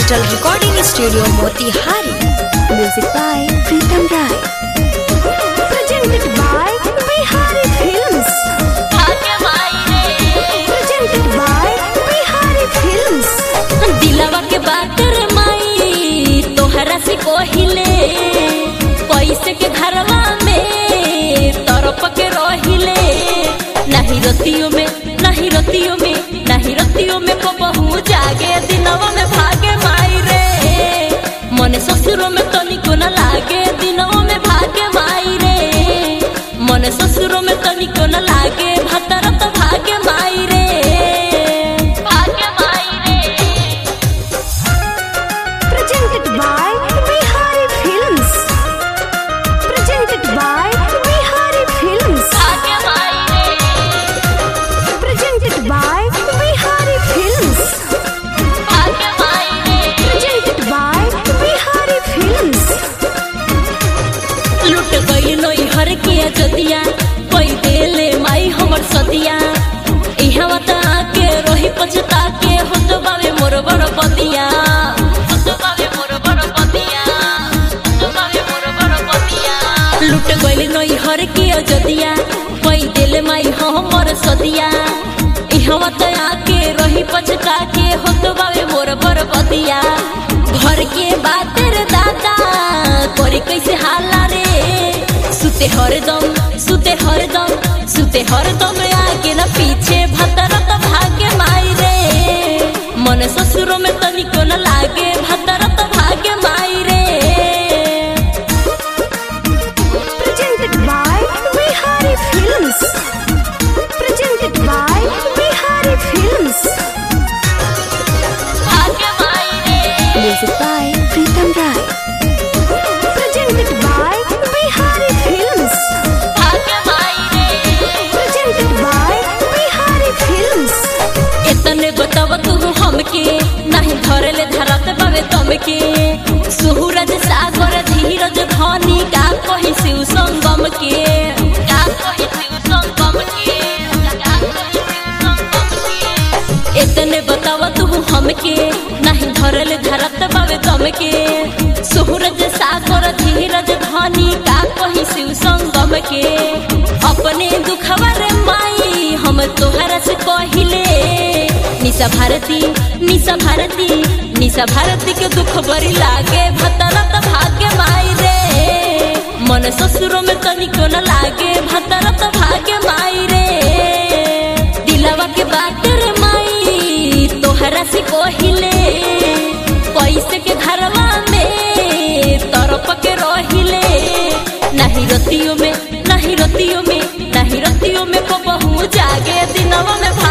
Digital recording studio Motihari. Music by Pritam Rai. Presented by Bihari films. Presented by Bihari films. दिलवा के बात रे माई तोहरा से कोहिले पैसे के घरवा में तरफ के रहिले नहीं रतियों में नहीं रतियों में नहीं रतियों में को बहु जागे दिनवा में भागे माई रे मन ससुरों में तनिको न लागे दिनवा में भागे माई रे मन ससुरों में तनिको न लागे भतर तो भागे माई रे भागे माई रे। Presented by Bihari films. Presented by Bihari films. भागे माई रे प्रेजेंटेड बाय बिहारी फिल्म्स। भागे माई रे प्रेजेंटेड बाय बिहारी फिल्म्स। लुट गई नई हर के जदिया कोई देले माई हमर सदिया इहवा त आके रही पछता के होत बावे मोर बड़ पतिया होत बावे मोर बड़ पतिया होत बावे मोर बड़ पतिया। लुट गई नई हर के जदिया कोई देले माई हमर सदिया इहवा त आके रही पछता के होत बावे मोर बड़ पतिया। घर के बात रे दादा करे कैसे हाला रे सुते हरदम सुते हरदम सुते हरदम आगे न पीछे भतर तो भागे माई रे मन ससुरों में तनिको न लागे भतर तो भागे माई रे। Presented by Bihari films. Presented by Bihari films. भागे माई रे music by Pritam Rai. Presented by Bihari films. भागे माई रे प्रेजेंटेड बाय बिहारी फिल्म्स। इतने बताव तू हमके नहीं धरले धरत बावे तमके सूरज सागर धीरज धनी का कही शिव संगम के का कही शिव संगम के का कही शिव संगम के। इतने बताव तू हमके नहीं धरले धरत बावे तमके सूरज सागर धीरज धनी का कही शिव संगम के। अपने दुखवा रे माई हम तोहरा से कहिले निशा भारती निशा भारती निशा भारती के दुख बड़ी लागे भतरा तो भाग्य माई रे मन ससुरों में तनिको न लागे भतरा तो भाग्य माई रे। दिलवा के बात रे माई तोहरा से कोहिले पैसे के घरवा में तरफ के रहिले नहीं रतियों में नहीं रतियों में नहीं रतियों में को बहु जागे दिनवा में